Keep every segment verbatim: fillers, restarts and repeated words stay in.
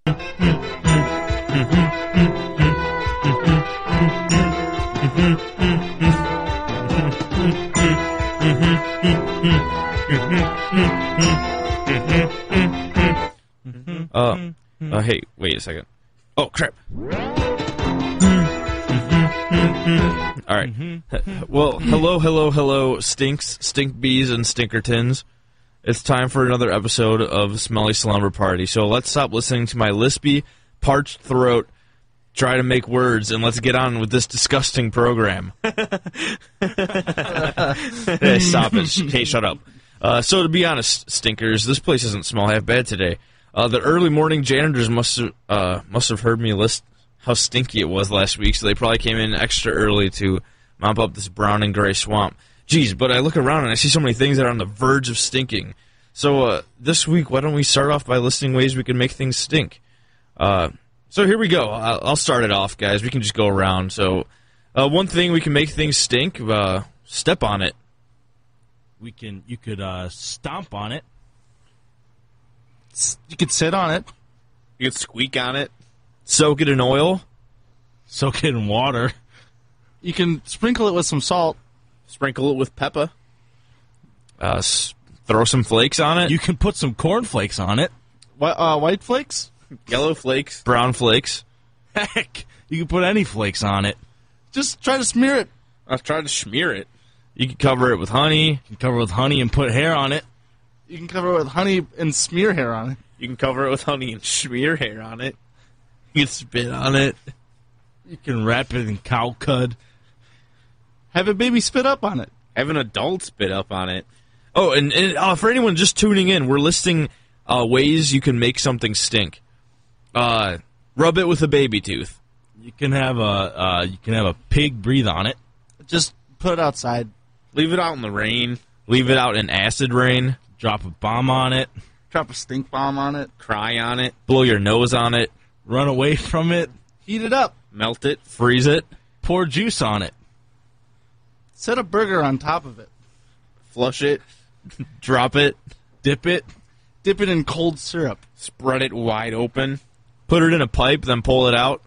Uh, uh, hey, wait a second. Oh, crap. All right. Well, hello, hello, hello, stinks, stink bees, and stinkertons. It's time for another episode of Smelly Slumber Party. So let's stop listening to my lispy, parched throat try to make words, and let's get on with this disgusting program. Hey, stop it. Hey, shut up. Uh, so to be honest, stinkers, this place doesn't smell half bad today. Uh, the early morning janitors must have, uh, must have heard me list how stinky it was last week, so they probably came in extra early to mop up this brown and gray swamp. Jeez, but I look around and I see so many things that are on the verge of stinking. So uh, this week, why don't we start off by listing ways we can make things stink? Uh, so here we go. I'll, I'll start it off, guys. We can just go around. So uh, one thing we can make things stink, uh, step on it. We can. You could uh, stomp on it. You could sit on it. You could squeak on it. Soak it in oil. Soak it in water. You can sprinkle it with some salt. Sprinkle it with pepper. Uh, s- throw some flakes on it. You can put some cornflakes on it. Wh- uh, white flakes? Yellow flakes. Brown flakes. Heck, you can put any flakes on it. Just try to smear it. I was trying to smear it. You can cover it with honey. You can cover it with honey and put hair on it. You can cover it with honey and smear hair on it. You can cover it with honey and smear hair on it. You can spit on it. You can wrap it in cow cud. Have a baby spit up on it. Have an adult spit up on it. Oh, and, and uh, for anyone just tuning in, we're listing uh, ways you can make something stink. Uh, rub it with a baby tooth. You can have a uh, you can have a pig breathe on it. Just put it outside. Leave it out in the rain. Leave it out in acid rain. Drop a bomb on it. Drop a stink bomb on it. Cry on it. Blow your nose on it. Run away from it. Heat it up. Melt it. Freeze it. Pour juice on it. Set a burger on top of it. Flush it. Drop it. Dip it. Dip it in cold syrup. Spread it wide open. Put it in a pipe, then pull it out.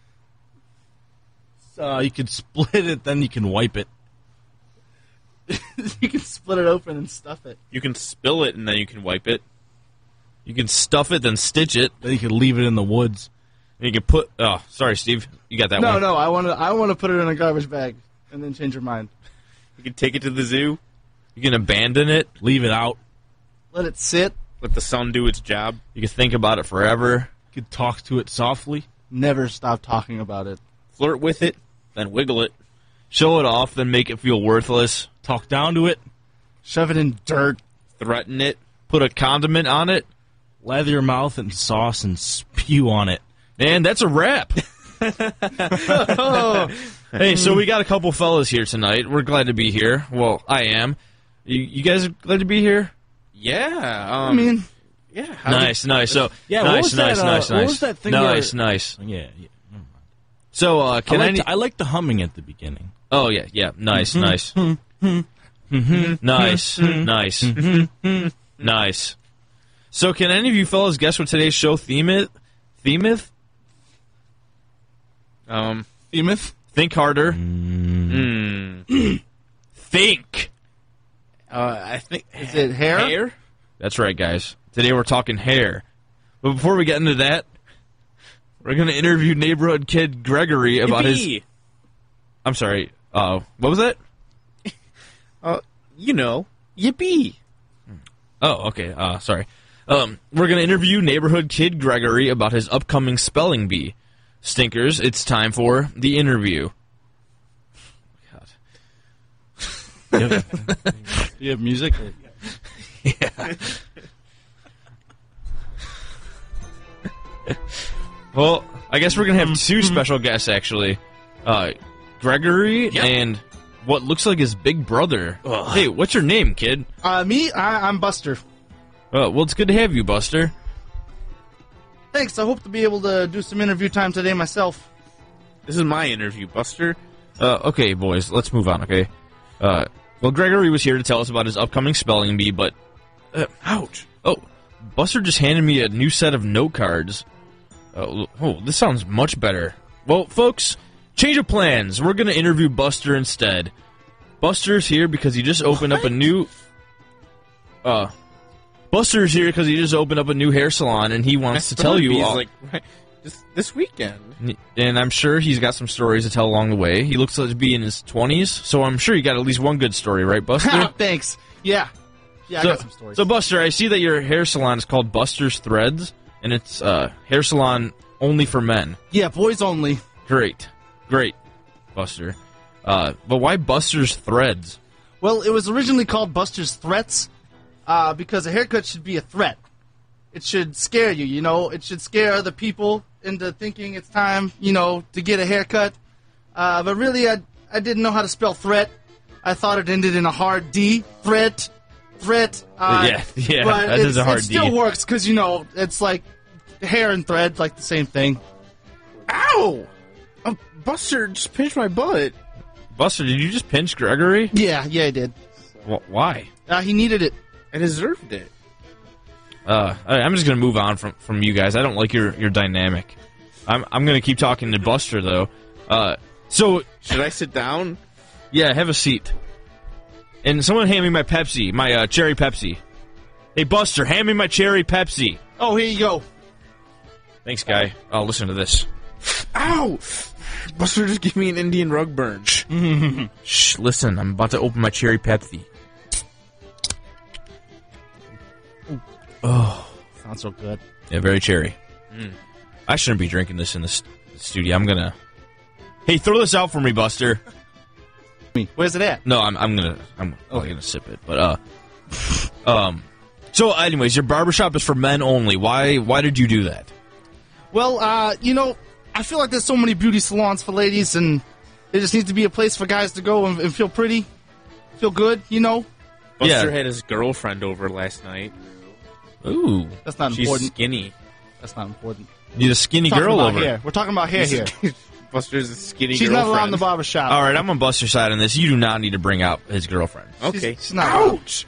Uh, you can split it, then you can wipe it. You can split it open and stuff it. You can spill it and then you can wipe it. You can stuff it, then stitch it. Then you can leave it in the woods. And you can put... Oh, sorry, Steve. You got that No, one. no, I want to. I want to put it in a garbage bag and then change your mind. You can take it to the zoo. You can abandon it. Leave it out. Let it sit. Let the sun do its job. You can think about it forever. You can talk to it softly. Never stop talking about it. Flirt with it. Then wiggle it. Show it off, then make it feel worthless. Talk down to it. Shove it in dirt. Threaten it. Put a condiment on it. Lather your mouth in sauce and spew on it. And that's a wrap. Oh. Hey, so we got a couple fellas here tonight. We're glad to be here. Well, I am. You, you guys are glad to be here? Yeah. Um, I mean, yeah. how Nice, nice. So, Yeah, what nice, was nice, that, uh, nice, what nice. was that thing Nice, you nice. Yeah, yeah. Never mind. So, uh, can I I... like, the, I like the humming at the beginning. Oh, yeah, yeah. Nice, nice. Nice, nice. Nice. So, can any of you fellas guess what today's show theme is? Theme is? Um, Emeth. Think harder. mm, Think. uh, I think... Is it hair? Hair? That's right, guys. Today we're talking hair. But before we get into that, we're going to interview neighborhood kid Gregory about his... Yippee. I'm sorry. Uh, what was that? Uh, you know. Yippee. Oh, okay. Uh, sorry. Um, we're going to interview neighborhood kid Gregory about his upcoming spelling bee. Stinkers, it's time for the interview. God. Do you have music? Yeah. Well, I guess we're going to have two special guests, actually. Uh, Gregory Yep. and what looks like his big brother. Hey, what's your name, kid? Uh, me? I, I'm Buster. Uh, well, it's good to have you, Buster. Thanks. I hope to be able to do some interview time today myself. This is my interview, Buster. Uh, okay, boys, let's move on, okay? Uh, well, Gregory was here to tell us about his upcoming spelling bee, but... Uh, ouch. Oh, Buster just handed me a new set of note cards. Oh, oh, this sounds much better. Well, folks, change of plans. We're going to interview Buster instead. Buster's here because he just opened what? up a new... Uh, Buster's here because he just opened up a new hair salon, and he wants to tell you all... Like, right, just this weekend. And I'm sure he's got some stories to tell along the way. He looks like to be in his twenties, so I'm sure you got at least one good story, right, Buster? Thanks. Yeah. Yeah, so, I got some stories. So, Buster, I see that your hair salon is called Buster's Threads, and it's uh, hair salon only for men. Yeah, boys only. Great. Great, Buster. Uh, but why Buster's Threads? Well, it was originally called Buster's Threats uh, because a haircut should be a threat. It should scare you, you know. It should scare other people into thinking it's time, you know, to get a haircut. Uh, but really, I, I didn't know how to spell threat. I thought it ended in a hard D. Threat. Threat. Uh, yeah, yeah, but that is a hard it still D. works because, you know, it's like hair and thread, like the same thing. Ow! Uh, Buster just pinched my butt. Buster, did you just pinch Gregory? Yeah, yeah, I did. Wh- why? Uh, he needed it. I deserved it. Uh, I- I'm just gonna move on from, from you guys. I don't like your, your dynamic. I'm I'm gonna keep talking to Buster though. Uh, so Should I sit down? yeah, have a seat. And someone hand me my Pepsi, my uh, cherry Pepsi. Hey Buster, hand me my cherry Pepsi. Oh, here you go. Thanks, guy. Oh, listen to this. Ow! Buster just gave me an Indian rug burn. Shh, listen, I'm about to open my cherry Pepsi. Oh, Sounds so good. yeah, very cherry. I shouldn't be drinking this in the st- studio. I'm gonna. Hey, throw this out for me, Buster. Where's it at? No, I'm I'm gonna I'm probably gonna sip it, but uh, um, so anyways, your barbershop is for men only. Why why did you do that? Well, uh, you know, I feel like there's so many beauty salons for ladies, and there just needs to be a place for guys to go and, and feel pretty, feel good, you know? Buster Yeah. had his girlfriend over last night. Ooh, That's not She's important. skinny. That's not important. need a skinny Talking girl about over. hair. We're talking about hair here. Buster's a skinny She's not girlfriend. allowed in the barber shop. All right, I'm on Buster's side on this. You do not need to bring out his girlfriend. Okay. She's, she's not allowed. Ouch!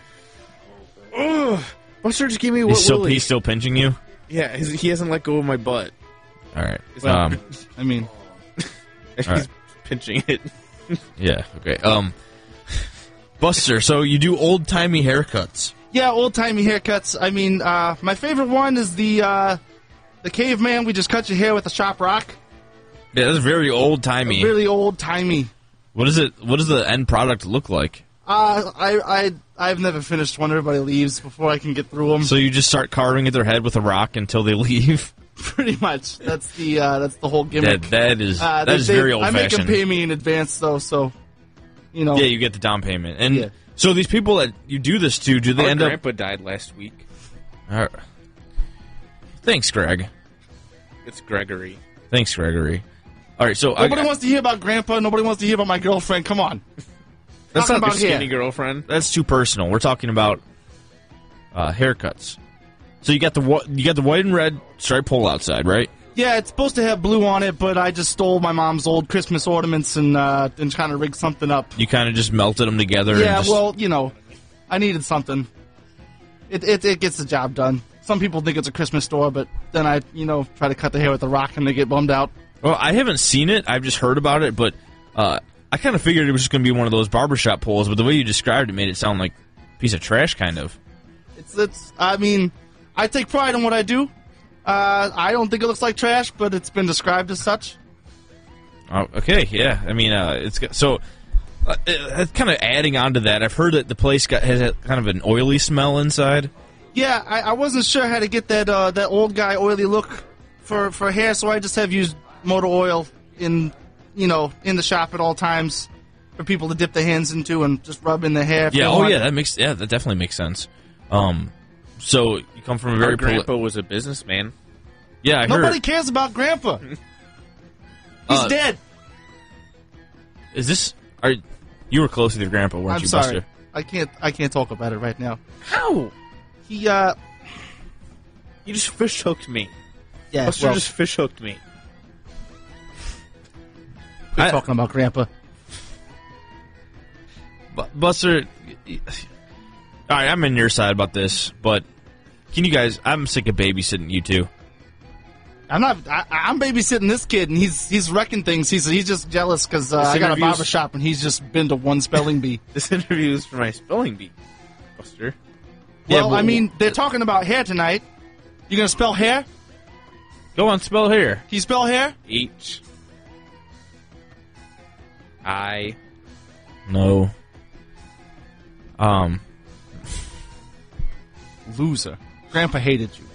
Ugh. Buster just gave me He's what still Willie. he's still pinching you. Yeah, his, he hasn't let go of my butt. All right. Well, Um. I mean, He's right. pinching it. Yeah. Okay. Um. Buster, so you do old timey haircuts. yeah, old timey haircuts. I mean, uh, my favorite one is the uh, the caveman. We just cut your hair with a sharp rock. Yeah, that's very old timey. Really old timey. What is it? What does the end product look like? Uh, I I I've never finished one. Everybody leaves before I can get through them. So you just start carving at their head with a rock until they leave. Pretty much. That's the uh, that's the whole gimmick. That that is Uh, that they- is they- very old I make them fashioned. pay me in advance though, so you know. Yeah, you get the down payment, and Yeah. so these people that you do this to, do they Our end up? grandpa died last week. All right. Thanks, Greg. It's Gregory. Thanks, Gregory. All right, so I, Nobody wants to hear about Grandpa. Nobody wants to hear about my girlfriend. Come on. that's talking not about Your hair. skinny girlfriend. that's too personal. We're talking about uh, haircuts. So you got the wh- you got the white and red striped pole outside, right? Yeah, it's supposed to have blue on it, but I just stole my mom's old Christmas ornaments and uh, and kind of rigged something up. You kind of just melted them together. Yeah, and just, well, you know, I needed something. It, it it gets the job done. Some people think it's a Christmas store, but then I, you know, try to cut the hair with a rock and they get bummed out. well, I haven't seen it. I've just heard about it, but uh, I kind of figured it was just going to be one of those barbershop poles. But the way you described it made it sound like a piece of trash, kind of. It's it's. I mean, I take pride in what I do. Uh, I don't think it looks like trash, but it's been described as such. Oh, okay, yeah. I mean, uh, it's got, so. Uh, uh, kind of adding on to that, I've heard that the place got has a, kind of an oily smell inside. Yeah, I, I wasn't sure how to get that uh, that old guy oily look for, for hair, so I just have used motor oil in you know in the shop at all times for people to dip their hands into and just rub in their hair. if Yeah. they Oh, want. yeah. That makes yeah. That definitely makes sense. Um. So you come from a very Our poli- grandpa was a businessman. yeah. I Nobody heard. cares about Grandpa. He's Uh, dead. Is this? Are you were close with your grandpa, weren't I'm you, sorry. Buster? I can't. I can't talk about it right now. How? He uh. You just fish hooked me. Yeah. Buster well, just fish hooked me. quit I- talking about Grandpa. Bu- Buster. All right, I'm in your side about this, but can you guys? I'm sick of babysitting you two. I'm not. I, I'm babysitting this kid, and he's he's wrecking things. He's he's just jealous because uh, I got a interview's- barber shop, and he's just been to one spelling bee. This interview is for my spelling bee, Buster. Well, well, I mean, they're talking about hair tonight. You gonna spell hair? Go on, spell here. Can you spell hair? H. I. No. Um. Loser. Grandpa hated you.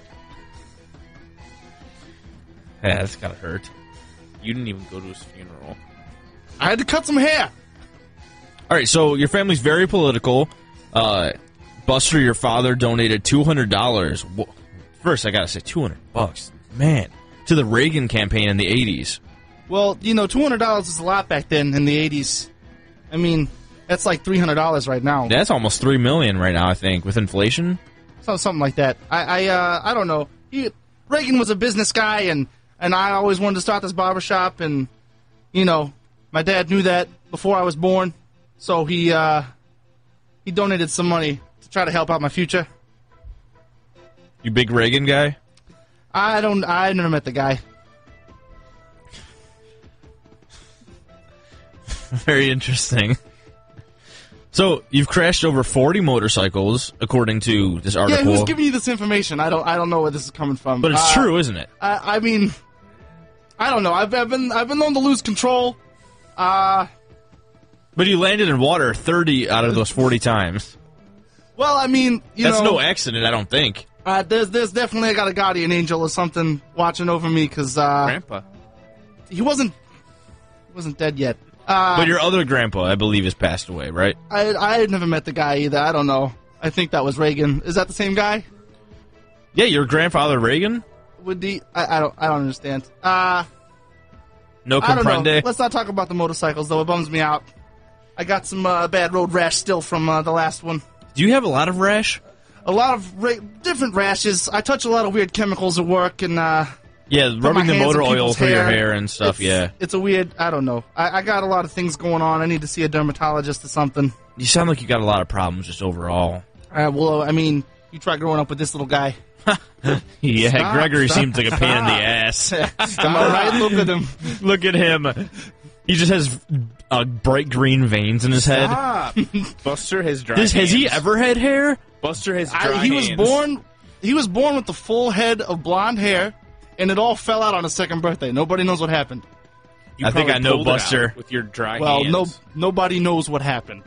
Yeah, that's gotta hurt. You didn't even go to his funeral. I had to cut some hair. All right, so your family's very political. Uh, Buster, your father donated two hundred dollars. First, I gotta say, two hundred bucks, man, to the Reagan campaign in the eighties. Well, you know, two hundred dollars is a lot back then in the eighties. I mean, that's like three hundred dollars right now. That's almost three million right now, I think, with inflation. So, something like that. I, I, uh, I don't know. He, Reagan was a business guy, and, and I always wanted to start this barbershop, and, you know, my dad knew that before I was born, so he, uh, he donated some money to try to help out my future. You big Reagan guy? I don't, I never met the guy. Very interesting. So you've crashed over forty motorcycles, according to this Yeah, article. who's giving you this information? I don't, I don't know where this is coming from. But it's Uh, true, isn't it? I, I mean, I don't know. I've, I've been, I've been known to lose control. Uh, But you landed in water thirty out of those forty times. well, I mean, you That's know, no accident, I don't think. uh, there's, there's definitely I got a guardian angel or something watching over me because uh, Grandpa. he wasn't, he wasn't dead yet. Uh, But your other grandpa, I believe, has passed away, right? I, I had never met the guy either. I don't know. I think that was Reagan. Is that the same guy? Yeah, your grandfather Reagan? Would the I, I don't, I don't understand. Uh, No I don't know. comprende? Let's not talk about the motorcycles though. It bums me out. I got some uh, bad road rash still from uh, the last one. Do you have a lot of rash? A lot of ra- different rashes. I touch a lot of weird chemicals at work, and uh, Yeah, put my rubbing the hands motor in oil people's through your hair and stuff, It's- yeah. It's a weird. I don't know. I, I got a lot of things going on. I need to see a dermatologist or something. You sound like you got a lot of problems just overall. Uh, well, I mean, you try growing up with this little guy. Yeah, Stop, Gregory stop, seems like a pain in the ass. Am I right? Look at him. Look at him. He just has uh, bright green veins in his head. Stop. Buster has dry This, has he hands. ever had hair? Buster has dry I, he was hands. born. He was born with the full head of blonde hair, and it all fell out on his second birthday. Nobody knows what happened. You I think probably I know pulled it out Buster. with your dry Well, hands. no, nobody knows what happened.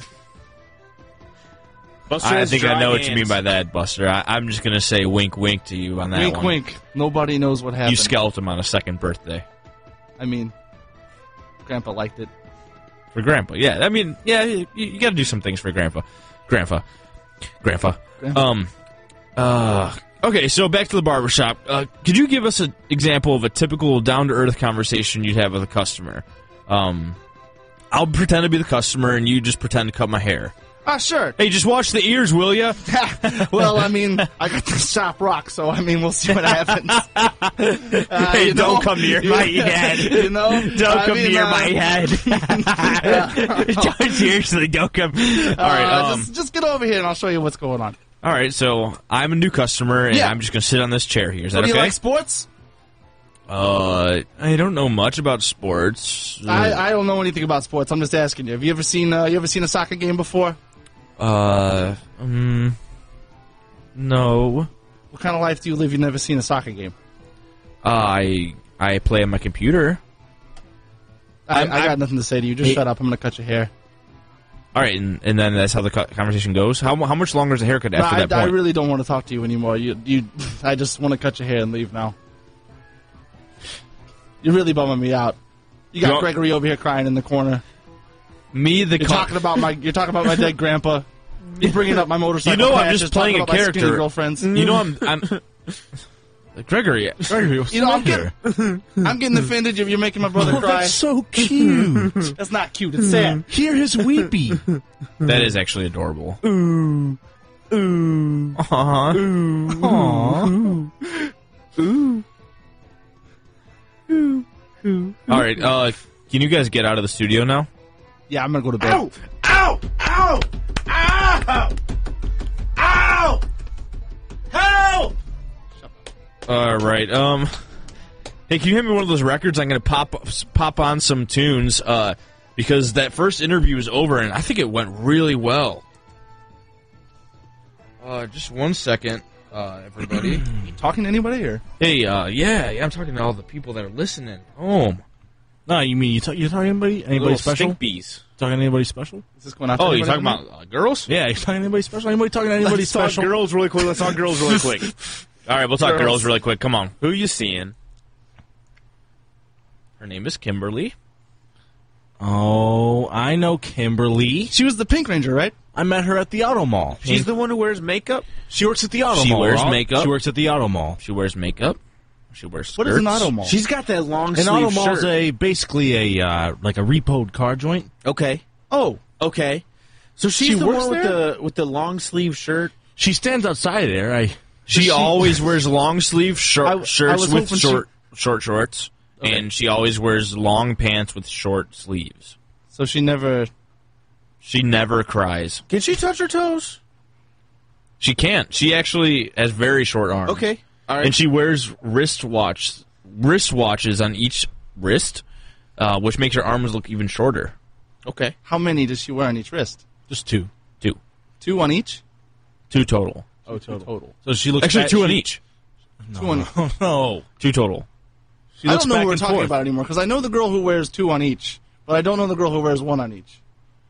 Buster I has think I dry know what you mean hands. by that, Buster. I, I'm just going to say wink, wink to you on that Wink, one. wink. Nobody knows what happened. You scalped him on a second birthday. I mean, Grandpa liked it. For Grandpa, yeah. I mean, yeah, you, you got to do some things for Grandpa. Grandpa. Grandpa. Grandpa. Um, uh, okay, so back to the barbershop. Uh, could you give us an example of a typical down-to-earth conversation you'd have with a customer? Um, I'll pretend to be the customer, and you just pretend to cut my hair. Ah, sure. Hey, just watch the ears, will ya? Well, I mean, I got the shop rock, so I mean, we'll see what happens. Uh, Hey, you don't know, come near you- my head. You know, Don't I come mean, near uh, my head. Don't- Seriously, don't come. All right, uh, um, just, just get over here, and I'll show you what's going on. all right. So I'm a new customer, and Yeah. I'm just gonna sit on this chair here. Is that Do you okay? like sports? uh, I don't know much about sports. I, I don't know anything about sports. I'm just asking you. Have you ever seen uh, you ever seen a soccer game before? Uh, um, no. What kind of life do you live? You've never seen a soccer game. Uh, I I play on my computer. I, I'm- I got I'm- nothing to say to you. Just Hey- shut up. I'm gonna cut your hair. All right, and, and then that's how the co- conversation goes. How how much longer is the haircut after No, I, that I point? really don't want to talk to you anymore. You you. I just want to cut your hair and leave now. You're really bumming me out. You got You want- Gregory over here crying in the corner. Me, the You're co- talking about my. You're talking about my dead grandpa. You're bringing up my motorcycle. You know I'm crashes, just talking playing a about my skinny character. girlfriends. You know I'm I'm Gregory. Gregory, what's You know, I'm the getting, I'm getting offended if you're making my brother cry. so cute. That's not cute. It's sad. Hear his weepy. That is actually adorable. Ooh. Ooh. Uh-huh. Ooh. Aw. Ooh. Ooh. All right, uh, can you guys get out of the studio now? Yeah, I'm gonna go to bed. Ow! Ow! Ow! Ow! Ow! Help! All right, um, Hey, can you hand me one of those records? I'm going to pop pop on some tunes uh, because that first interview is over, and I think it went really well. Uh, just one second, uh, everybody. You talking to anybody or? Hey, uh, yeah, yeah, I'm talking to all the people that are listening home. No, you mean you talk, you talking to anybody? Anybody Little special? stink bees. Talking to anybody special? Is this going out to Oh, you anybody talking out about uh, girls? Yeah, you talking to anybody special? Anybody talking to anybody Let's talk special? girls really quick. Let's talk girls really quick. All right, we'll talk girls. Girls. really quick. Come on. Who you seeing? Her name is Kimberly. Oh, I know Kimberly. She was the Pink Ranger, right? I met her at the Auto Mall. She's the one who wears makeup? She works at the Auto She Mall. wears Rob. makeup. She works at the Auto Mall. She wears makeup. She wears skirts. What is an auto mall? She's got that long An sleeve Auto Mall's shirt. a basically a uh, like a repoed car joint. Okay. Oh, Okay. So she's She the works one with there? the with the long sleeve shirt. She stands outside there. I She, she- always wears long sleeve short I- I shirts was with hoping she- short short shorts, and she always wears long pants with short sleeves. so she never. She never cries. Can she touch her toes? She can't. She actually has very short arms. Okay. All right. And she wears wristwatch wristwatches on each wrist, uh, which makes her arms look even shorter. okay. How many does she wear on each wrist? just two. Two, Two on each. two total. Oh, total. Total. So she looks Actually, fat- two on she- each. Two on. Oh no. Two total. She I looks don't know back who we're and talking forth. about anymore because I know the girl who wears two on each, but I don't know the girl who wears one on each.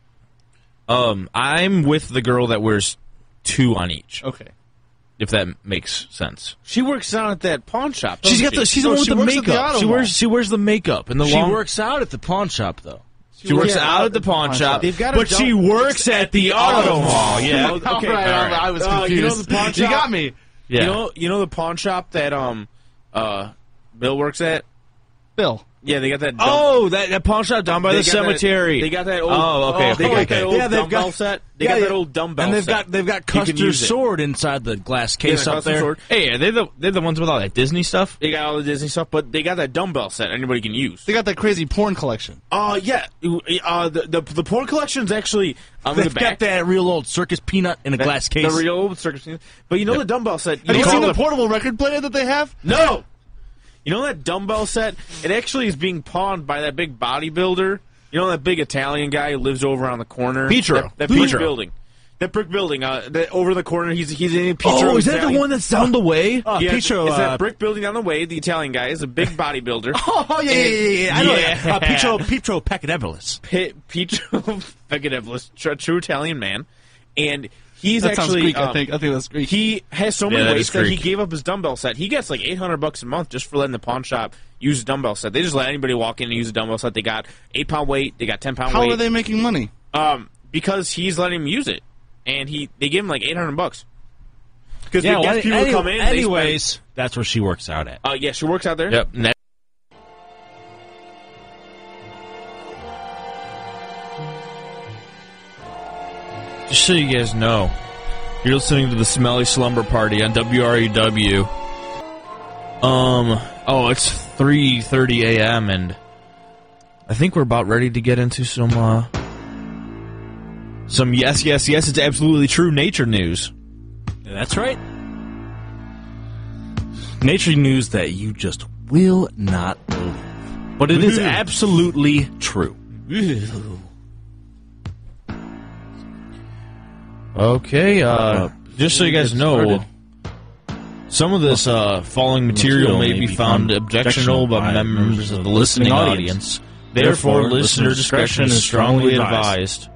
Um, I'm with the girl that wears two on each. Okay. If that makes sense. She works down at that pawn shop. She's doesn't got the. she? She's the No, one with she the works at the makeup. auto She mall. wears. She wears the makeup and the She long. works out at the pawn shop though. She works Yeah, out at the pawn shop. They've got a but she dump- works at the auto mall. Yeah. Okay, All right, all right. I was Uh, confused. you know the pawn You shop? got me. Yeah. You know, you know the pawn shop that um, uh, Bill works at. Bill. Yeah, they got that. Dump- Oh, that, that pawn shop down by they the got that- cemetery. they got that old. Oh, okay, They okay, got okay. that old Yeah, they've dumbbell got- set. They Yeah, got yeah. that old dumbbell And they've set. got they've got You can Custer's use it. sword inside the glass Yeah, case the up custom there. sword. Hey, are they the they're the ones with all that Disney stuff? They got all the Disney stuff, but they got that dumbbell set anybody can use. They got that crazy porn collection. Uh, yeah. Uh, the, the the porn collection's actually on the They've back. got that real old circus peanut in a That- glass case. The real old circus. peanut. But you know the dumbbell set. Have you know seen all the portable record player that they have? No. You know that dumbbell set? It actually is being pawned by that big bodybuilder. You know that big Italian guy who lives over on the corner? Pietro. That, that brick Pietro. building. That brick building. Uh, that over the corner. He's he's in Pietro. Oh, is that the Italian- one that's down the way? Oh, Yeah, Pietro, it's uh, that brick building down the way. The Italian guy is a big bodybuilder. Oh yeah, yeah, yeah, yeah. I know Yeah. that. Uh, Pietro Pietro Pacadevoulis. P- Pietro Pagidevlis, tr- true Italian man, and he's That sounds actually. Greek. um, I think. I think that's Greek. He has so many Yeah, that weights is that he Greek. gave up his dumbbell set. He gets like eight hundred bucks a month just for letting the pawn shop use a dumbbell set. They just let anybody walk in and use a dumbbell set. They got eight pound weight. They got ten pound How weight. are they making money? Um, because he's letting him use it, and he they give him like eight hundred bucks. Because Yeah, they well, get people any- to come in. anyways, that's where she works out at. they spend, uh, yeah, she works out there. Yep. and that- Just so you guys know, you're listening to the Smelly Slumber Party on W R U W. Um. Oh, it's three thirty a.m. and I think we're about ready to get into some uh, some yes, yes, yes. It's absolutely true nature news. That's right. Nature news that you just will not believe. But it is absolutely true. Okay, uh, just so you guys know, some of this uh, following material may be found objectionable by members of the listening audience. Therefore, listener discretion is strongly advised.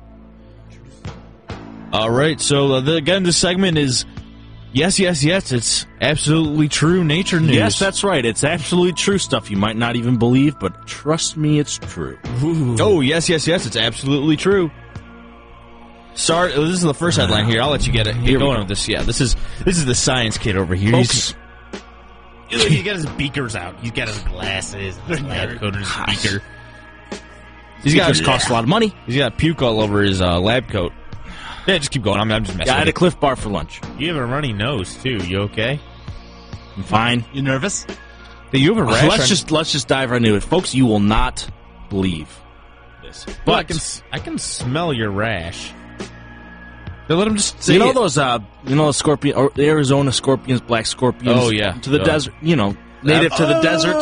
All right, so uh, the, again, this segment is yes, yes, yes. It's absolutely true nature news. Yes, that's right. It's absolutely true stuff you might not even believe, but trust me, it's true. Oh, yes, yes, yes. It's absolutely true. Sorry, this is the first headline here. I'll let you get it. Get going with this. Yeah, this is this is the science kid over here. Folks, He's, He's got his beakers out. He's got his glasses, his lab coat, and his beaker. he's got Beakers cost a lot of money. he's got puke all over his uh, lab coat. Yeah, just keep going. I'm, I'm just messing I had a with Cliff Bar for lunch. You have a runny nose too. You okay? I'm fine. You nervous? you. You have a rash let's on- just let's just dive right into it, folks. You will not believe this, Well, I but can s- I can smell your rash. They let him just say you know it. those uh you know the scorpion or the Arizona scorpions, black scorpions. Oh, yeah. to the Uh, desert. You know, native to the deserts. Oh,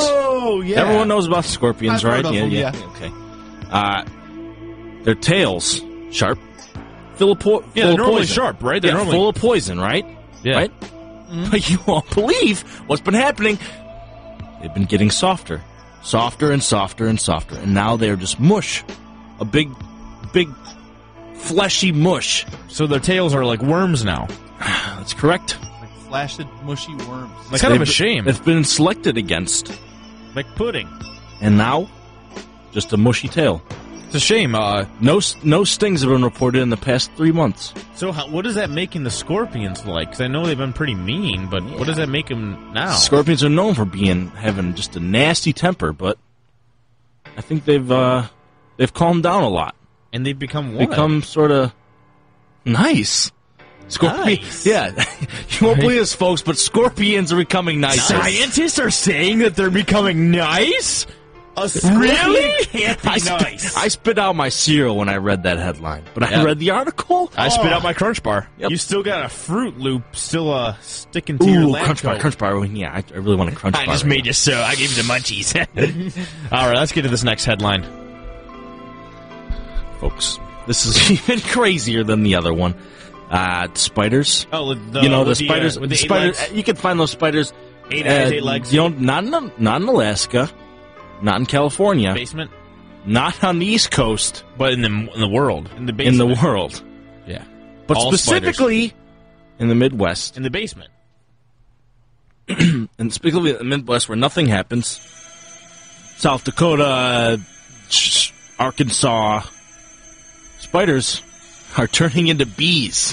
Oh, yeah. Everyone knows about scorpions, I've right? heard of them, yeah. Okay. Uh, their tails sharp, full of, po- Yeah, full they're of normally poison. sharp, right? They're yeah, normally full of poison, right? Yeah. Right. But you won't believe what's been happening. They've been getting softer, softer and softer and softer, and now they're just mush, a big, big, fleshy mush. So their tails are like worms now. That's correct. Like flaccid, mushy worms. It's kind of a They've- shame. It's been selected against, Like pudding. and now just a mushy tail. It's a shame. Uh, No, s- no stings have been reported in the past three months. So how, what is that making the scorpions like? Because I know they've been pretty mean, but what does that make them now? Scorpions are known for being having just a nasty temper, but I think they've uh, they've calmed down a lot. And they've become what? Become sort of nice. Scorpion, Nice. yeah. You won't believe this, folks, but scorpions are becoming nice. scientists are saying that they're becoming nice? A scorpion Really? can't be I, spit, nice. I spit out my cereal when I read that headline, but I Yeah. read the article. I spit out my Crunch Bar. Yep. You still got a Fruit Loop still uh, sticking to your Ooh, lab crunch bar, coat. crunch bar. Yeah, I, I really want a crunch I bar. just right made you so. I gave you the munchies. All right, let's get to this next headline. now, folks. This is even crazier than the other one. Uh, spiders. Oh, the, you know the with spiders. uh, with the the eight spiders. legs. You can find those spiders. Eight uh, eyes, eight legs. You know, not in not in Alaska, not in California, Basement. not on the East Coast, But in the in the world, In the in basement. the world, yeah. but All specifically in the Midwest, In the basement. and specifically in the Midwest where nothing happens. South Dakota, uh, Arkansas, spiders are turning into bees.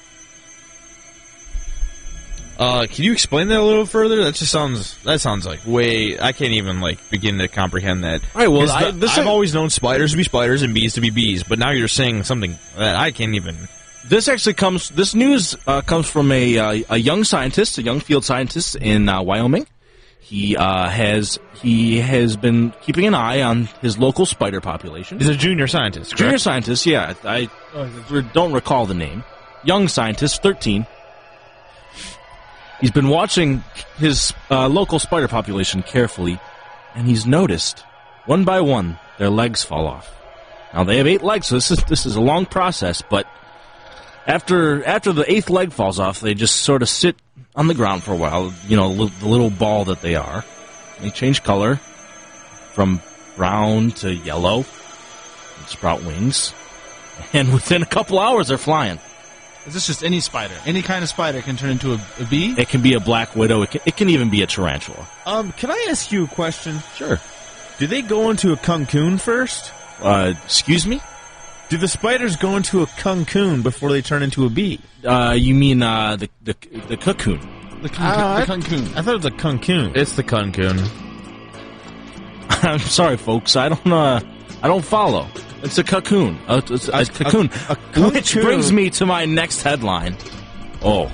Uh, can you explain that a little further? That just sounds that sounds like way. I can't even like begin to comprehend that. All right, well, 'Cause I- the- this I've is- always known spiders to be spiders and bees to be bees, but now you're saying something that I can't even. This actually comes. This news uh, comes from a uh, a young scientist, a young field scientist in uh, Wyoming. He uh, has he has been keeping an eye on his local spider population. He's a junior scientist. Correct? Junior scientist, yeah. I, I don't recall the name. Young scientist, thirteen. He's been watching his uh, local spider population carefully, and he's noticed one by one their legs fall off. Now they have eight legs, so this is this is a long process, but. After after the eighth leg falls off, they just sort of sit on the ground for a while, you know, li- the little ball that they are. They change color from brown to yellow, and sprout wings, and within a couple hours they're flying. Is this just any spider? Any kind of spider can turn into a, a bee? It can be a black widow, it can, it can even be a tarantula. Um, can I ask you a question? Sure. Do they go into a cocoon first? Uh, excuse me? Do the spiders go into a cocoon before they turn into a bee? Uh, you mean uh, the, the the cocoon? The, con- Uh, the cocoon. I thought it was a cocoon. It's the cocoon. I'm sorry, folks. I don't uh, I don't follow. It's a cocoon. Uh, it's a, a, cocoon. a cocoon. Which brings me to my next headline. Oh,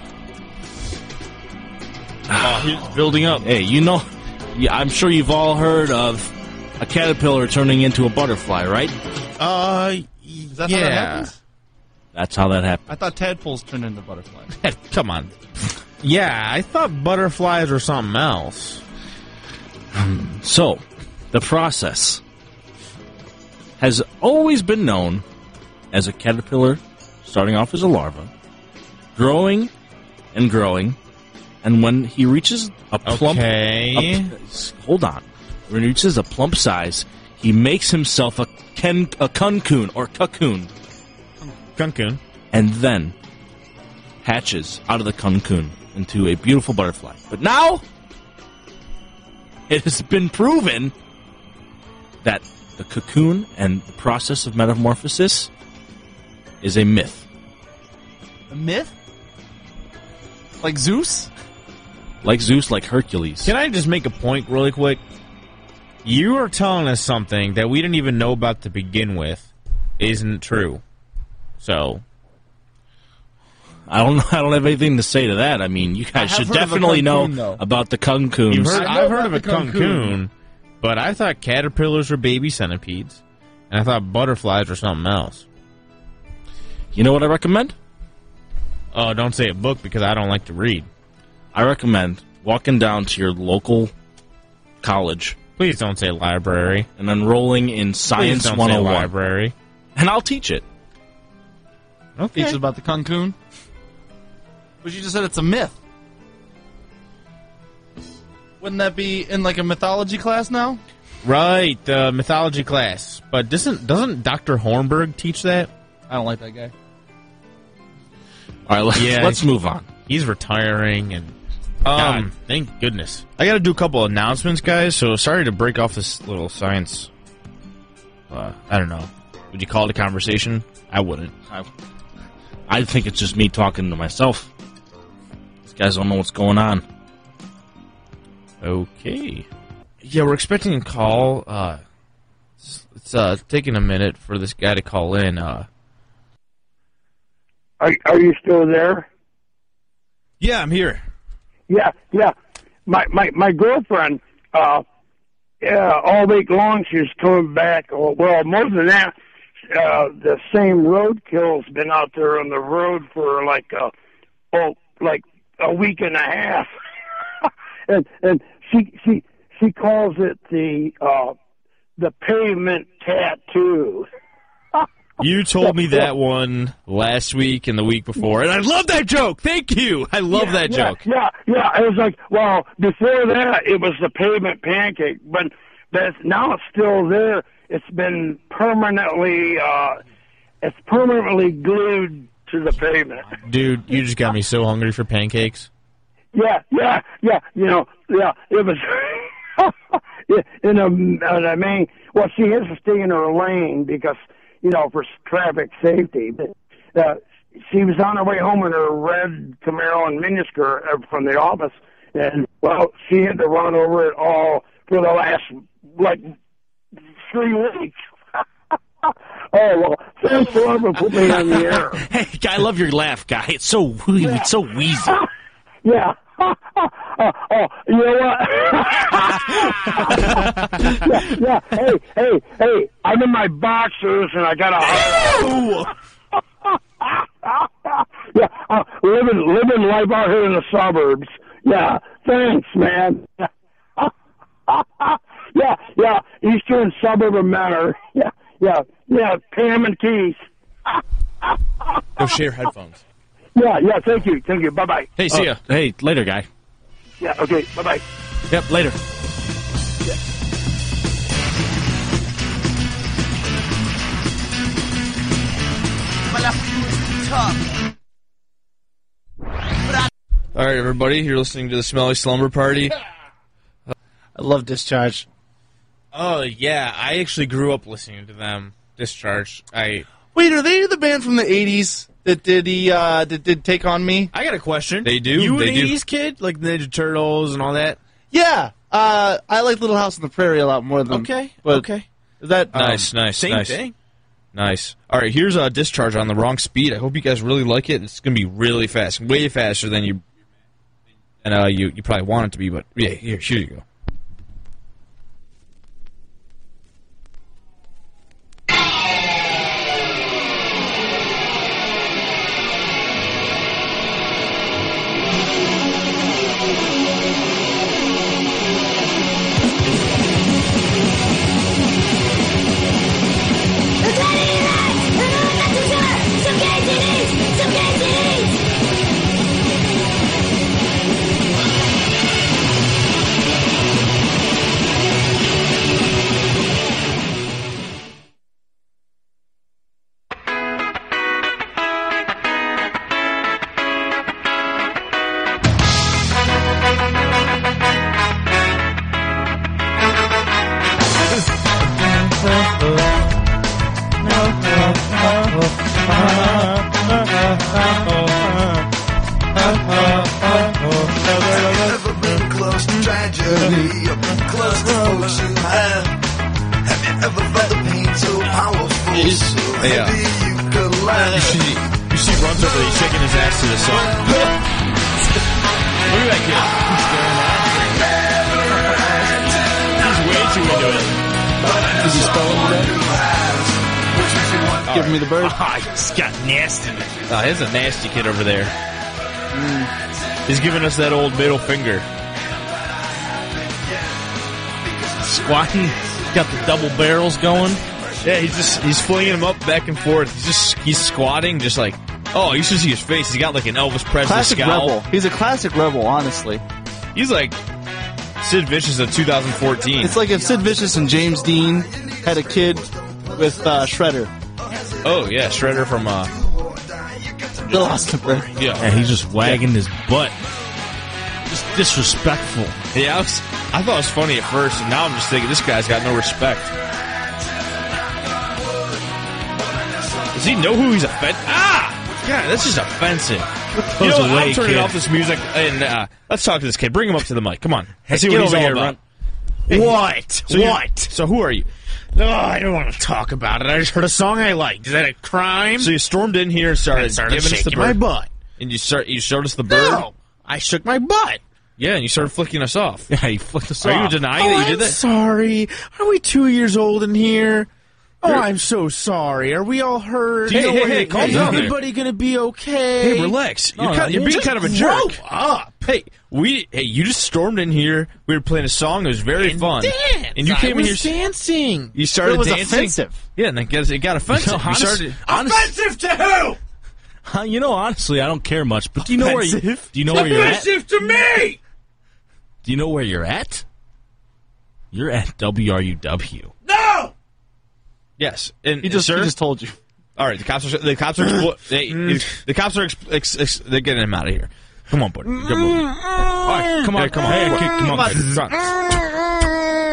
Oh, he's building up. hey, you know, yeah, I'm sure you've all heard of a caterpillar turning into a butterfly, right? Uh, Is that how that yeah. happens? That's how that happened. I thought tadpoles turned into butterflies. Come on. Yeah, I thought butterflies were something else. So, the process has always been known as a caterpillar starting off as a larva, growing and growing, and when he reaches a plump... Okay. a- hold on. When he reaches a plump size, he makes himself a, ken, a cocoon or cocoon, Cocoon. and then hatches out of the cocoon into a beautiful butterfly. But now, it has been proven that the cocoon and the process of metamorphosis is a myth. A myth? Like Zeus? Like Zeus, like Hercules. Can I just make a point really quick? You are telling us something that we didn't even know about to begin with isn't true. So, I don't. I don't have anything to say to that. I mean, you guys have should heard of a definitely know cocoon, though. about the cocoons. you've heard, I know I've heard about of a the cocoon. cocoon, but I thought caterpillars were baby centipedes, and I thought butterflies were something else. You know what I recommend? Oh, don't say a book because I don't like to read. I recommend walking down to your local college Please don't say library. and enrolling in Please Science don't one say oh one. library. And I'll teach it. Teach us about the Cancun. But you just said it's a myth. Wouldn't that be in like a mythology class now? Right, the mythology class. But doesn't doesn't Doctor Hornberg teach that? I don't like that guy. All right, let's, Yeah. let's move on. He's retiring, and Um, God, thank goodness. I got to do a couple announcements, guys. So sorry to break off this little science. Uh, I don't know. Would you call it a conversation? I wouldn't. I, I think it's just me talking to myself. These guys don't know what's going on. Okay. Yeah, we're expecting a call. Uh, it's, it's uh, taking a minute for this guy to call in. Uh, Are are you still there? yeah, I'm here. Yeah, yeah. My my my girlfriend. Uh, yeah, all week long she's coming back. Well, more than that, uh, the same roadkill's been out there on the road for like uh oh like a week and a half, and and she she she calls it the uh the pavement tattoo. You told me that one last week and the week before, and I love that joke. Thank you. I love yeah, that yeah, joke. Yeah, yeah. It was like, well, before that, it was the pavement pancake, but but now it's still there. It's been permanently, uh, it's permanently glued to the pavement. Dude, you just got me so hungry for pancakes. Yeah, yeah, yeah. You know, yeah. It was in a, in a main. Well, she has to stay in her lane because, you know, for traffic safety. But, uh, she was on her way home in her red Camaro and miniskirt from the office, and, well, she had to run over it all for the last, like, three weeks. Oh, well, thanks for ever put me on the air. Hey, I love your laugh, guy. It's so it's so wheezy. Yeah. uh, oh, you know what? yeah, yeah. Hey, hey, hey. I'm in my boxers and I got a heart. yeah, uh, living living life out here in the suburbs. Yeah, thanks, man. yeah, yeah. Eastern suburb of Menor. Yeah, yeah, yeah. Pam and Keith. Go share headphones. Yeah, yeah. Thank you, thank you. Bye bye. Hey, see ya. Uh, hey, later, guy. Yeah. Okay. Bye bye. Yep, later. All right, everybody. You're listening to the Smelly Slumber Party. I love Discharge. Oh, yeah. I actually grew up listening to them. Discharge. I Wait, are they the band from the eighties that did the uh, that did Take On Me? I got a question. They do, You they an do. eighties kid? Like Ninja Turtles and all that? Yeah, uh, I like Little House on the Prairie a lot more than. Okay, but okay. Is that Nice, nice, Same nice. thing. Nice. All right, here's a Discharge on the wrong speed. I hope you guys really like it. It's going to be really fast, way faster than you and uh, you you probably want it to be. But yeah, here, here you go. Ever been close to tragedy? Or been close to ocean high? Have you ever felt the pain so powerful? So Yeah. heavy you could lie? You see, you see, runs over there, he's shaking his ass to the song. Look at that kid. He's way too into it. Is he spelling that? Give me the bird. Ah, he's got nasty. Uh, he's a nasty kid over there. He's giving us that old middle finger. squatting. Got the double barrels going. Yeah, he's just he's flinging them up back and forth. He's just he's squatting, just like oh, you should see his face. He's got like an Elvis Presley Classic scowl. rebel. He's a classic rebel, honestly. He's like Sid Vicious of two thousand fourteen. It's like if Sid Vicious and James Dean had a kid with uh, Shredder. Oh yeah, Shredder from uh, The Lost Emperor. yeah. And he's just wagging his butt. Just disrespectful. Yeah, I, was, I thought it was funny at first, and now I'm just thinking this guy's got no respect. Does he know who he's offending? Ah! God, that's just offensive. You know, away, I'm turning kid. off this music, and uh, let's talk to this kid. Bring him up to the mic. Come on. Let's see Get what he's over all here, about. Ron. What? So you- what? So who are you? No, I don't want to talk about it. I just heard a song I liked. Is that a crime? So you stormed in here and started, I started giving us the shaking my bird. butt. And you start you showed us the bird? No, I shook my butt. Yeah, and you started flicking us off. Yeah, he flicked us Are off. you denying Oh, that you I'm did that? sorry. Are we two years old in here? Oh, You're- I'm so sorry. Are we all hurt? Do you know Hey, where hey, you- calm is down there. everybody gonna be okay? Hey, relax. No, You're, no, kind, you're being Just kind of a grow jerk. up. Hey, we hey, you just stormed in here. We were playing a song. It was very fun. Dance. And you came I in was here. dancing. You started It was dancing. offensive. Yeah, and then it got, it got offensive. No, you honest- started. Offensive to who? Huh, you know, honestly, I don't care much. But do you know where you? Offensive? Do you know where you're at? Offensive to me. Do you know where you're at? You're at W R U W. No. Yes, and He just, sir. he just told you. all right, the cops are. The cops are. explo- they, the cops are. Ex, ex, ex, they're getting him out of here. Come on, buddy. Come on. All right, come on, come on, hey, kid, come on, kid. Come on.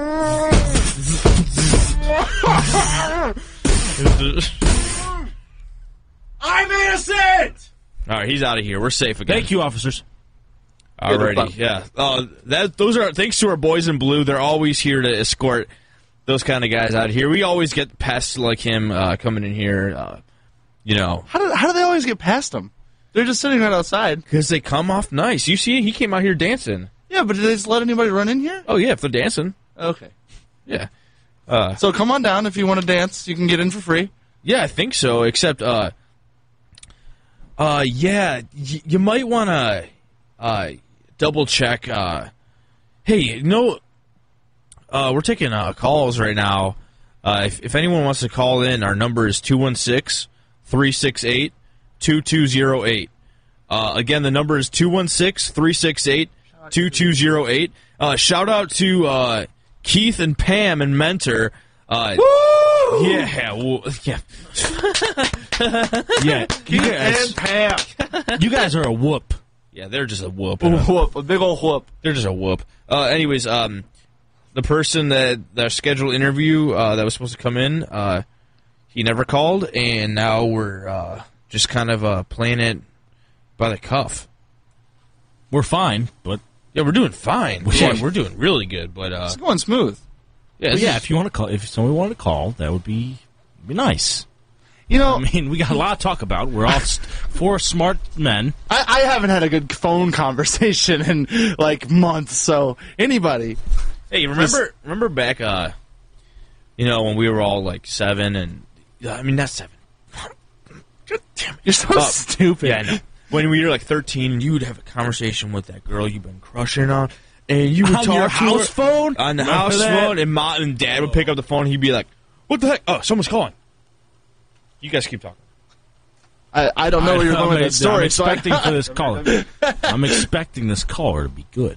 I'm innocent. All right, he's out of here. We're safe again. Thank you, officers. Alrighty, yeah. Uh, that those are thanks to our boys in blue. They're always here to escort those kind of guys out here. We always get pests like him uh, coming in here. Uh, you know, How do, how do they always get past them? They're just sitting right outside. because they come off nice. You see, he came out here dancing. Yeah, but did they just let anybody run in here? Oh yeah, if they're dancing, Okay. yeah, So come on down if you want to dance. You can get in for free. yeah, I think so. Except, uh, uh, yeah, y- you might want to uh, double check. Uh, hey, you know, uh, we're taking uh, calls right now. Uh, if, if anyone wants to call in, our number is two one six, three six eight, two two zero eight. Uh, again, the number is two one six, three six eight, two two zero eight. Uh, shout out to uh, Keith and Pam and Mentor. Uh, yeah, well, yeah. Yeah, you guys, And Pam. you guys are a whoop. Yeah, they're just a whoop. Whoop, a big old whoop. They're just a whoop. Uh, anyways, um, the person that their scheduled interview uh, that was supposed to come in, uh, he never called, and now we're uh, just kind of uh, playing it by the cuff. We're fine, but Yeah, we're doing fine. Yeah. Yeah, we're doing really good, but uh, It's going smooth. yeah, but this yeah, is- if you want to call, if somebody wanted to call, that would be be nice. You know, I mean, we got a lot to talk about. We're all st- four smart men. I, I haven't had a good phone conversation in like months. So anybody, hey, remember remember back, uh, you know, when we were all like seven and I mean not seven. God damn it. you're so Uh, stupid. Yeah, I know. When we were like thirteen, you would have a conversation with that girl you've been crushing on, and you would On talk your to house her phone? on the Remember house that? phone, and mom and dad would pick up the phone. And he'd be like, "What the heck? Oh, someone's calling." You guys keep talking. I, I don't know where you're I'm going with that ex- story. I'm so I- expecting for this caller. I'm expecting this caller to be good.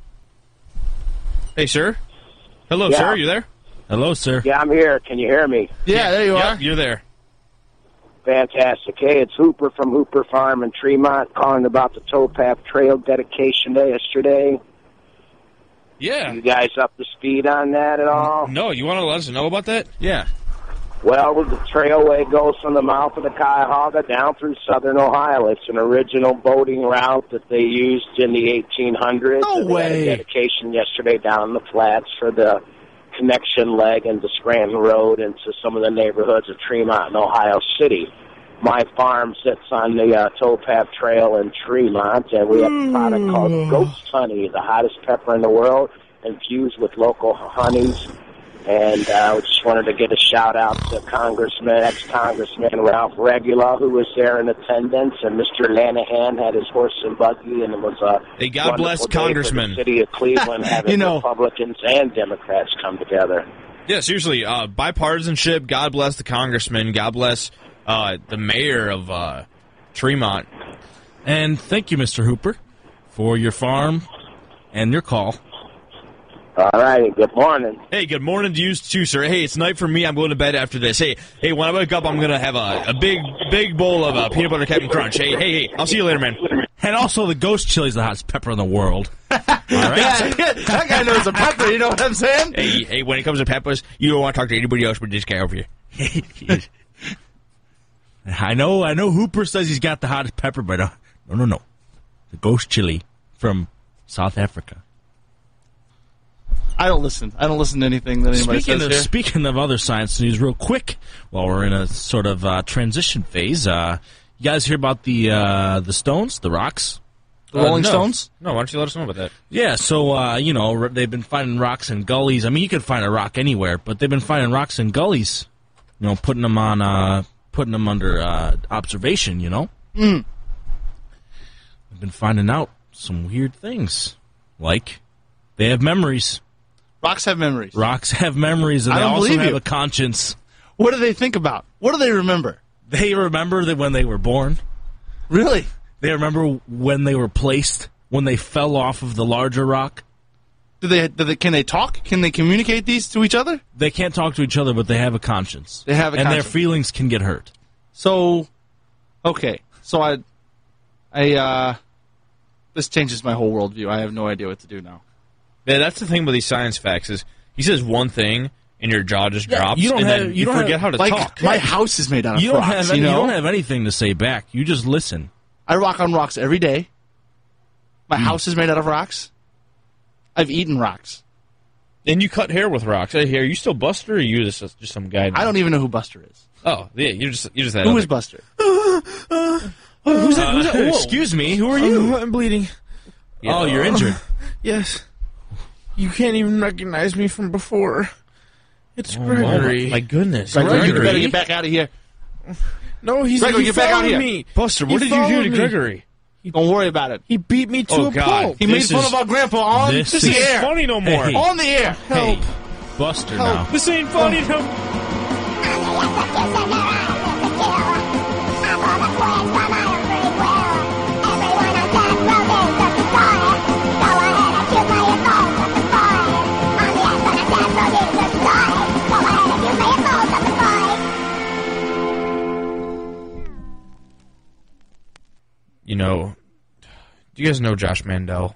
Hey, sir. Hello, Yeah. sir. You there? Hello, sir. Yeah, I'm here. Can you hear me? yeah, there you Yep, are. you're there. Fantastic. Hey, it's Hooper from Hooper Farm in Tremont calling about the Towpath Trail dedication day yesterday. Yeah. You guys up to speed on that at all? No, you want to let us know about that? Yeah. Well, the trailway goes from the mouth of the Cuyahoga down through southern Ohio. It's an original boating route that they used in the eighteen hundreds. No And they had way. a dedication yesterday down in the flats for the connection leg into Scranton Road into some of the neighborhoods of Tremont and Ohio City. My farm sits on the uh, Towpath Trail in Tremont, and we have a product called Ghost Honey, the hottest pepper in the world, infused with local honeys And I uh, just wanted to get a shout-out to Congressman, ex-Congressman Ralph Regula, who was there in attendance, and Mister Lanahan had his horse and buggy, and it was a hey, God bless Congressman. For the city of Cleveland having you know. Republicans and Democrats come together. Yeah, seriously, uh, bipartisanship, God bless the congressman, God bless uh, the mayor of uh, Tremont. And thank you, Mister Hooper, for your farm and your call. All right, good morning. Hey, good morning to you too, sir. Hey, it's night for me. I'm going to bed after this. Hey, hey, when I wake up, I'm going to have a, a big, big bowl of uh, peanut butter Captain Crunch. Hey, hey, hey, I'll see you later, man. And also, the ghost chili is the hottest pepper in the world. All right? Yeah, that guy knows a pepper, you know what I'm saying? Hey, hey, when it comes to peppers, you don't want to talk to anybody else but this guy over here. I know, I know Hooper says he's got the hottest pepper, but uh, no, no, no. The ghost chili from South Africa. I don't listen. I don't listen to anything that anybody speaking says of, here. Speaking of other science news, real quick, while we're in a sort of uh, transition phase, uh, you guys hear about the uh, the Stones, the Rocks? The Rolling uh, no. Stones? No, why don't you let us know about that? Yeah, so, uh, you know, they've been finding rocks in gullies. I mean, you could find a rock anywhere, but they've been finding rocks in gullies, you know, putting them on, uh, putting them under uh, observation, you know? Mm. They've been finding out some weird things, like they have memories. Rocks have memories. Rocks have memories, and I they don't also believe have you. a conscience. What do they think about? What do they remember? They remember that when they were born. Really? They remember when they were placed, when they fell off of the larger rock. Do they, do they? Can they talk? Can they communicate these to each other? They can't talk to each other, but they have a conscience. They have a and conscience. their feelings can get hurt. So, okay. So I, I, uh, this changes my whole worldview. I have no idea what to do now. Yeah, that's the thing about these science facts is he says one thing and your jaw just Yeah, drops you don't and have- then you you don't forget have- how to Like, talk. my house is made out of You don't rocks, have any, you you know? don't have anything to say back. You just listen. I rock on rocks every day. My Hmm. house is made out of rocks. I've eaten rocks. And you cut hair with rocks. Hey, are you still Buster or are you just, just some guy? I don't even know who Buster is. Oh, yeah, you're just you're just that. Who other- is Buster? Who's that? Who's that? Whoa. Excuse me. Who are you? I'm bleeding. Oh, you're injured. Yes. You can't even recognize me from before. It's Oh, Gregory. my goodness. Gregory, you Gregory? better get back out of here. No, he's Gregory, he get back out followed here. me. Buster, what He did you do followed to me. Gregory? Don't worry about it. He beat me to Oh, a God. pulp. He made This fun is- of our grandpa on this the is air. Funny no more. Hey. On the air. Hey, Buster now. This ain't funny no You know, do you guys know Josh Mandel?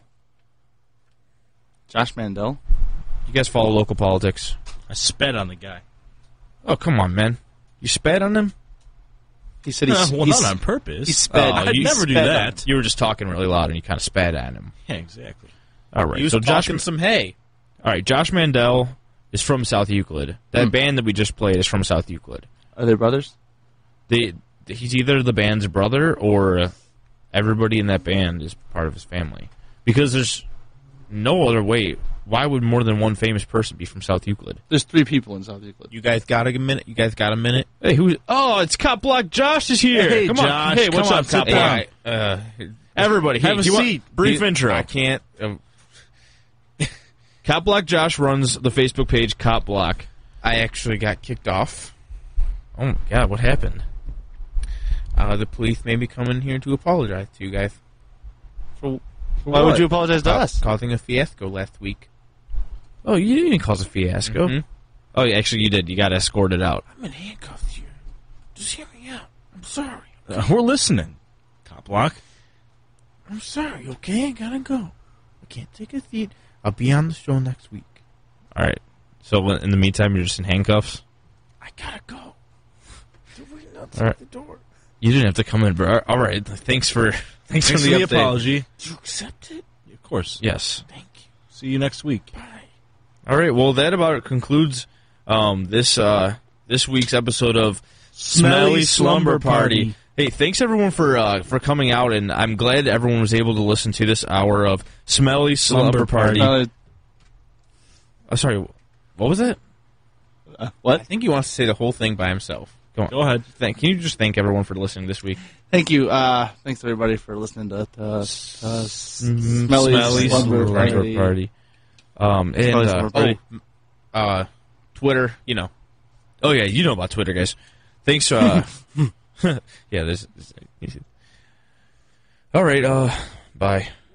Josh Mandel. You guys follow local politics? I sped on the guy. Oh, come on, man. You spat on him? He said he's, well, he's not on purpose. he sped. I'd you never do sped on that. You were just talking really loud and you kind of spat at him. Yeah, exactly. All right. He was so Josh, talking some hay. all right. Josh Mandel is from South Euclid. That band that we just played is from South Euclid. Are they brothers? They, he's either the band's brother or everybody in that band is part of his family. Because there's no other way. Why would more than one famous person be from South Euclid? There's three people in South Euclid. You guys got a minute? You guys got a minute? Hey, who? Oh, it's Cop Block Josh is here. Hey, come on. Josh, Hey, what's come on, up, Cop sit Block? down. Uh, everybody, Have hey, a do you want- seat. Brief You- intro. I can't. Um, Cop Block Josh runs the Facebook page Cop Block. I actually got kicked off. Oh my God, what happened? Uh, the police made me come in here to apologize to you guys. For, for why would you apologize to Ca- us? Causing a fiasco last week. Oh, you didn't cause a fiasco. Mhm. Oh, yeah, actually, you did. You got escorted out. I'm in handcuffs here. Just hear me out. I'm sorry. Uh, we're listening. Cop Block. I'm sorry, okay? I gotta go. I can't take a seat. I'll be on the show next week. All right. So in the meantime, you're just in handcuffs. I gotta go. They're waiting outside All right. the door. You didn't have to come in, bro. All right. Thanks for thanks, Thanks for for the, the update. apology. Do you accept it? Of course. Yes. Thank you. See you next week. Bye. All right. Well, that about concludes um, this uh, this week's episode of Smelly Slumber Party. Hey, thanks everyone for uh, for coming out, and I'm glad everyone was able to listen to this hour of Smelly Slumber, Slumber Party. Party. Uh, Oh, sorry, what was that? Uh, what? I think he wants to say the whole thing by himself. Go on. Go ahead. Thank. Can you just thank everyone for listening this week? Thank you. Uh, thanks everybody for listening to, to, to Mm-hmm. Smelly's Smelly's Slumber Slumber Party. Party. Um, and Smelly's uh, Slumber Party. oh, uh, Twitter. You know. Oh yeah, you know about Twitter, guys. Thanks. Uh, yeah. This. this all right. Uh, bye.